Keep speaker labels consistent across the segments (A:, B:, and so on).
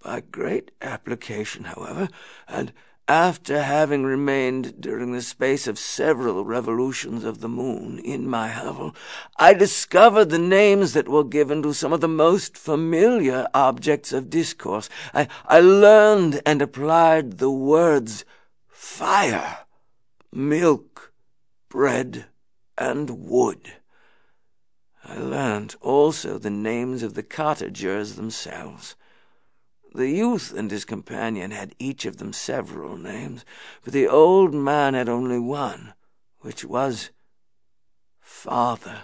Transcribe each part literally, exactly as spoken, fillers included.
A: by great application, however, and after having remained during the space of several revolutions of the moon in my hovel, I discovered the names that were given to some of the most familiar objects of discourse. I, I learned and applied the words fire, milk, bread, and wood. I learned also the names of the cottagers themselves. The youth and his companion had each of them several names, but the old man had only one, which was Father.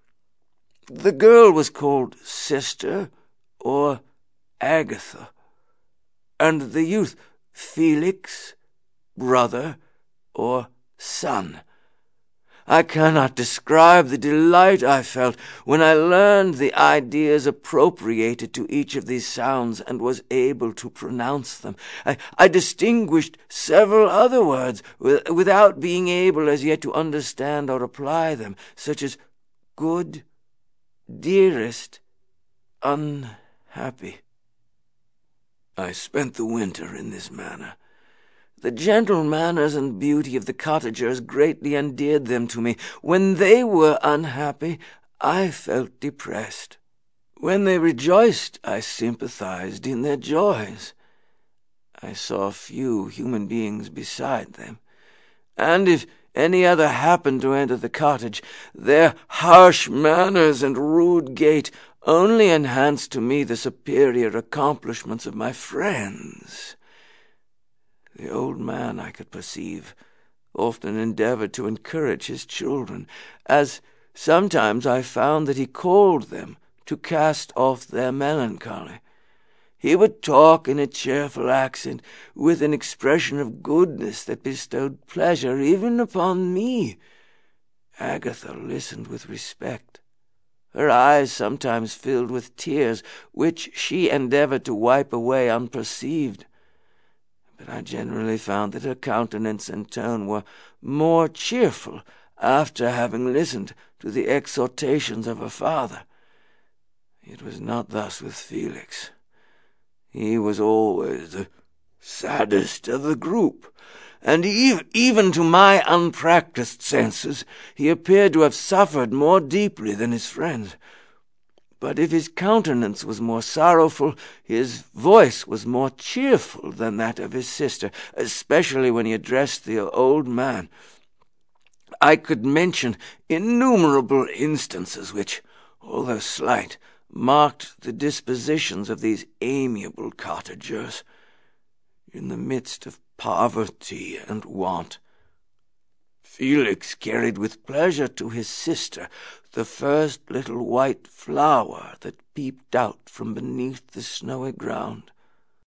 A: The girl was called Sister or Agatha, and the youth Felix, Brother, or Son. I cannot describe the delight I felt when I learned the ideas appropriated to each of these sounds and was able to pronounce them. I, I distinguished several other words with, without being able as yet to understand or apply them, such as good, dearest, unhappy. I spent the winter in this manner. The gentle manners and beauty of the cottagers greatly endeared them to me. When they were unhappy, I felt depressed. When they rejoiced, I sympathized in their joys. I saw few human beings beside them, and if any other happened to enter the cottage, their harsh manners and rude gait only enhanced to me the superior accomplishments of my friends. The old man, I could perceive, often endeavored to encourage his children, as sometimes I found that he called them to cast off their melancholy. He would talk in a cheerful accent, with an expression of goodness that bestowed pleasure even upon me. Agatha listened with respect. Her eyes sometimes filled with tears, which she endeavored to wipe away unperceived. But I generally found that her countenance and tone were more cheerful after having listened to the exhortations of her father. It was not thus with Felix. He was always the saddest of the group, and even, even to my unpractised senses he appeared to have suffered more deeply than his friends. But if his countenance was more sorrowful, his voice was more cheerful than that of his sister, especially when he addressed the old man. I could mention innumerable instances which, although slight, marked the dispositions of these amiable cottagers. In the midst of poverty and want, Felix carried with pleasure to his sister the first little white flower that peeped out from beneath the snowy ground.